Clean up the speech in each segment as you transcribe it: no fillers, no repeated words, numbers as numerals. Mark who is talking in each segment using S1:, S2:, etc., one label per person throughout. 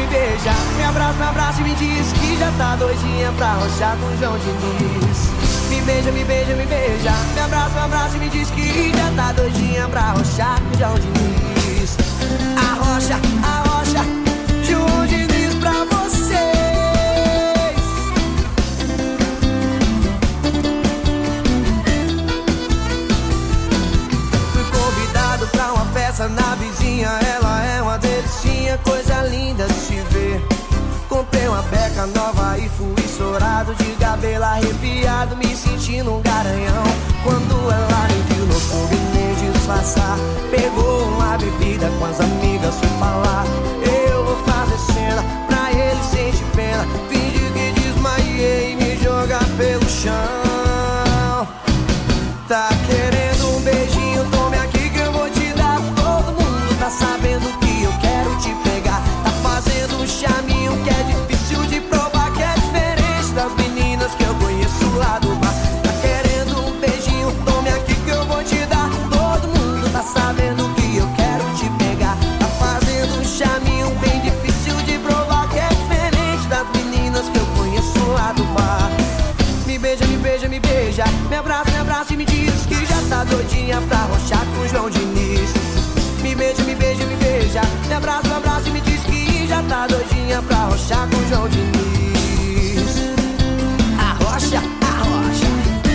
S1: beija. Me abraça e me diz que já tá doidinha pra rochar com o João Diniz. Me beija, me beija, me beija. Me abraça e me diz que já tá doidinha pra rochar com o João Diniz. Arrocha, João Diniz pra vocês. Fui convidado pra uma festa na vizinha. Ela é uma delicinha, coisa linda de se ver. Comprei uma beca nova e fui estourado, de cabelo arrepiado, me sentindo um garanhão. Quando ela me viu, não soube nem disfarçar. Pegou uma bebida com as amigas, foi falar: eu vou fazer cena pra ele sentir pena. Fingi que desmaiei e me jogar pelo chão. Tá querendo um beijinho? Tome aqui que eu vou te dar. Todo mundo tá sabendo que eu quero te pegar. Tá fazendo um chaminho que é difícil de provar, que é diferente das meninas que eu conheço lá do bar. Tá querendo um beijinho? Tome aqui que eu vou te dar. Todo mundo tá sabendo que eu quero te pegar. Tá fazendo um chaminho bem difícil de provar, que é diferente das meninas que eu conheço lá do bar. Me beija, me beija, me beija. Me abraça e me diz que já tá doidinha pra rochar com o João Diniz. Me beija, me beija, me beija. Me abraça e me diz que já tá doidinha pra rochar com o João Diniz. Arrocha, arrocha.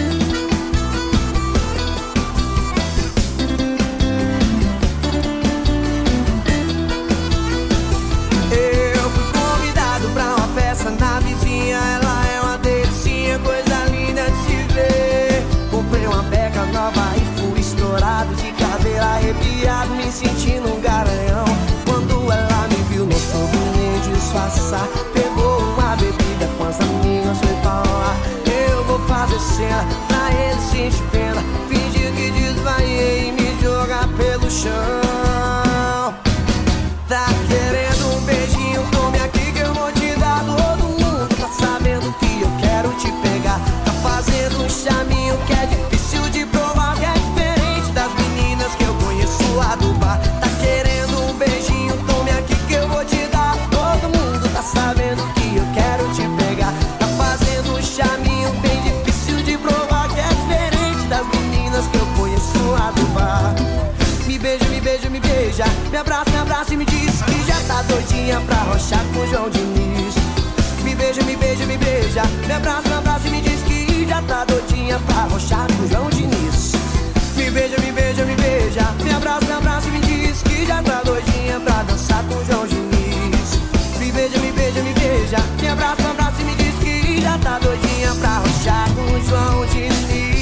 S1: Eu fui convidado pra uma festa na vizinha. Ela é uma delicinha, coisa linda de se ver. Comprei uma beca nova e fui estourado, de cabelo arrepiado, me sentindo um garanhão. Quando ela me viu, não soube nem disfarçar. Pegou uma bebida com as amigas, foi falar: eu vou fazer cena pra ele sentir pena. Fingi que desmaiei e me jogar pelo chão. Tá querendo um beijinho? Tome aqui que eu vou te dar. Todo mundo tá sabendo que eu quero te pegar. Tá fazendo um chaminho que é difícil de provar, que é diferente das meninas que eu conheço lá do bar. Tá querendo um beijinho? Tome aqui que eu vou te dar. Todo mundo tá sabendo que eu quero te pegar. Tá fazendo um chaminho bem difícil de provar, que é diferente das meninas que eu conheço lá do bar. Me beija, me beija, me beija. Me abraça e me diz que já tá doidinha pra rochar com o João Diniz. Me beija, me beija, me beija. Me abraça e me diz que já tá doidinha pra rochar com o João Diniz. Me beija, me beija, me beija. Me abraça e me diz que já tá doidinha pra dançar com o João Diniz. Me beija, me beija, me beija. Me abraça e me diz que já tá doidinha pra rochar com o João Diniz.